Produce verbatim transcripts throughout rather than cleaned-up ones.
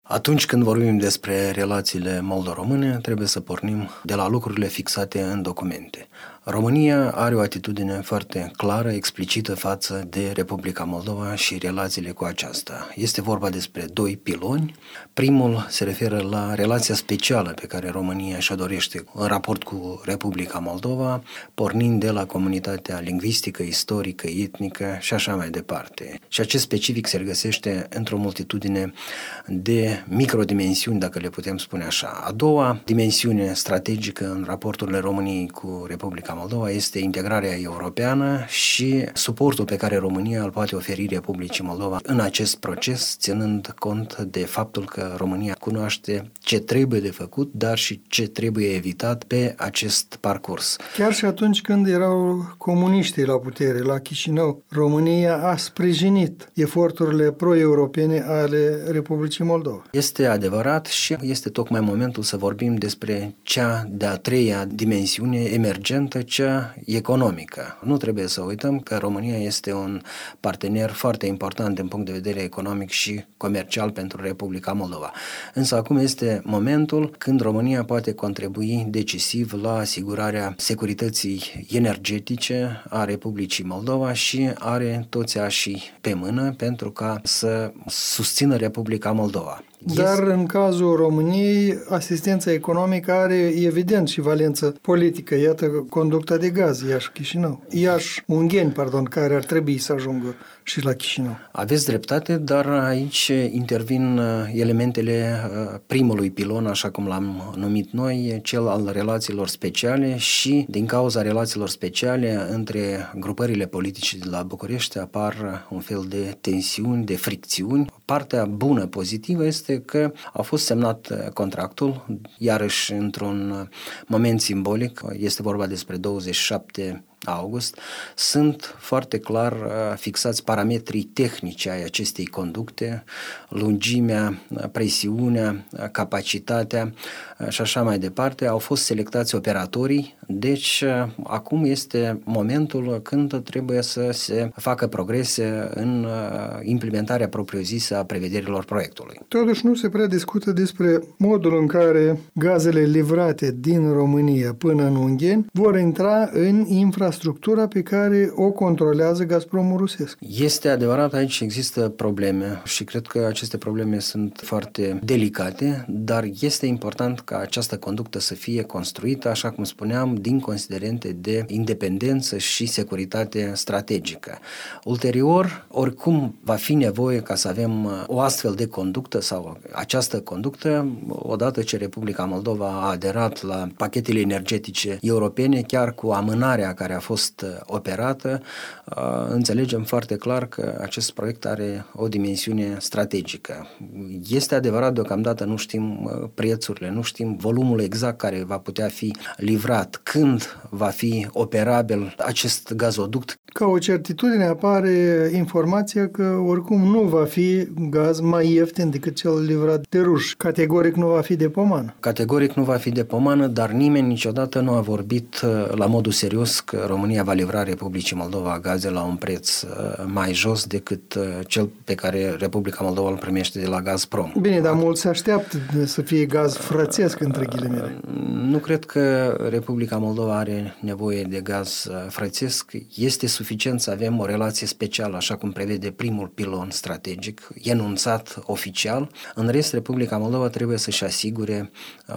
Atunci când vorbim despre relațiile moldo-române, trebuie să pornim de la lucrurile fixate în documente. România are o atitudine foarte clară, explicită față de Republica Moldova și relațiile cu aceasta. Este vorba despre doi piloni. Primul se referă la relația specială pe care România și-o dorește în raport cu Republica Moldova, pornind de la comunitatea lingvistică, istorică, etnică și așa mai departe. Și acest specific se regăsește într-o multitudine de microdimensiuni, dacă le putem spune așa. A doua dimensiune strategică în raporturile României cu Republica Moldova este integrarea europeană și suportul pe care România îl poate oferi Republicii Moldova în acest proces, ținând cont de faptul că România cunoaște ce trebuie de făcut, dar și ce trebuie evitat pe acest parcurs. Chiar și atunci când erau comuniștii la putere, la Chișinău, România a sprijinit eforturile pro-europene ale Republicii Moldova. Este adevărat și este tocmai momentul să vorbim despre cea de-a treia dimensiune emergentă, cea economică. Nu trebuie să uităm că România este un partener foarte important din punct de vedere economic și comercial pentru Republica Moldova. Însă acum este momentul când România poate contribui decisiv la asigurarea securității energetice a Republicii Moldova și are toți așii pe mână pentru ca să susțină Republica Moldova. Dar în cazul României, asistența economică are evident și valență politică. Iată conducta de gaz Iași-Chișinău. Iași-Ungheni, pardon, care ar trebui să ajungă și la Chișinău. Aveți dreptate, dar aici intervin elementele primului pilon, așa cum l-am numit noi, cel al relațiilor speciale și din cauza relațiilor speciale între grupările politice de la București apar un fel de tensiuni, de fricțiuni. Partea bună, pozitivă, este că a fost semnat contractul, iarăși într-un moment simbolic, este vorba despre douăzeci și șapte august, sunt foarte clar fixați parametrii tehnici ai acestei conducte, lungimea, presiunea, capacitatea și așa mai departe. Au fost selectați operatorii, deci acum este momentul când trebuie să se facă progrese în implementarea propriu-zisă a prevederilor proiectului. Totuși nu se prea discută despre modul în care gazele livrate din România până în Ungheni vor intra în infrastructura pe care o controlează Gazpromul rusesc. Este adevărat, aici există probleme și cred că aceste probleme sunt foarte delicate, dar este important ca această conductă să fie construită, așa cum spuneam, din considerente de independență și securitate strategică. Ulterior, oricum va fi nevoie ca să avem o astfel de conductă sau această conductă, odată ce Republica Moldova a aderat la pachetele energetice europene, chiar cu amânarea care a fost operată, înțelegem foarte clar că acest proiect are o dimensiune strategică. Este adevărat, deocamdată nu știm prețurile, nu știm volumul exact care va putea fi livrat, când va fi operabil acest gazoduct. Ca o certitudine apare informația că oricum nu va fi gaz mai ieftin decât cel livrat de ruși. Categoric nu va fi de pomană. Categoric nu va fi de pomană, dar nimeni niciodată nu a vorbit la modul serios că România va livra Republicii Moldova gaze la un preț mai jos decât cel pe care Republica Moldova îl primește de la Gazprom. Bine, dar mulți se așteaptă să fie gaz frățesc, între ghilimele. Nu cred că Republica Moldova are nevoie de gaz frățesc. Este suficient să avem o relație specială, așa cum prevede primul pilon strategic, enunțat oficial. În rest, Republica Moldova trebuie să-și asigure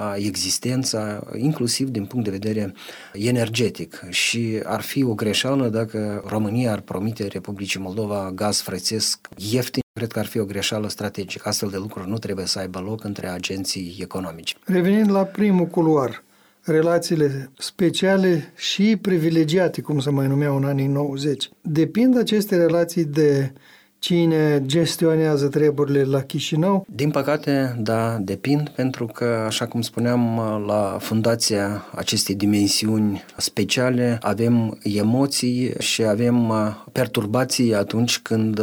existența, inclusiv din punct de vedere energetic. Și ar fi o greșeală dacă România ar promite Republicii Moldova gaz frățesc ieftin. Cred că ar fi o greșeală strategică. Astfel de lucruri nu trebuie să aibă loc între agenții economici. Revenind la primul culoar, relațiile speciale și privilegiate, cum se mai numeau în anii nouăzeci. Depind aceste relații de cine gestionează treburile la Chișinău? Din păcate, da, depind, pentru că, așa cum spuneam, la fundația acestei dimensiuni speciale avem emoții și avem perturbații atunci când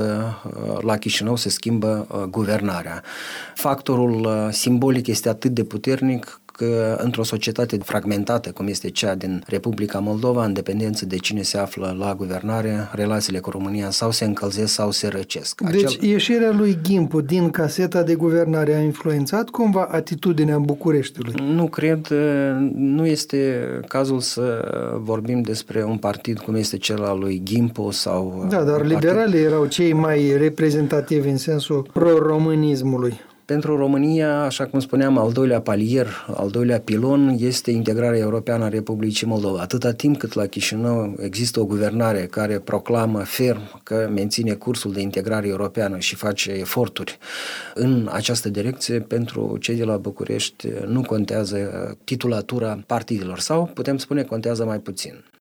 la Chișinău se schimbă guvernarea. Factorul simbolic este atât de puternic că într-o societate fragmentată, cum este cea din Republica Moldova, în dependență de cine se află la guvernare, relațiile cu România sau se încălzesc sau se răcesc. Deci Acel... ieșirea lui Gimpu din caseta de guvernare a influențat cumva atitudinea Bucureștiului? Nu cred, nu este cazul să vorbim despre un partid cum este cel al lui Gimpu sau... Da, dar partid... liberalii erau cei mai reprezentativi în sensul pro-românismului. Pentru România, așa cum spuneam, al doilea palier, al doilea pilon este integrarea europeană a Republicii Moldova. Atâta timp cât la Chișinău există o guvernare care proclamă ferm că menține cursul de integrare europeană și face eforturi în această direcție, pentru cei de la București nu contează titulatura partidelor sau, putem spune, contează mai puțin.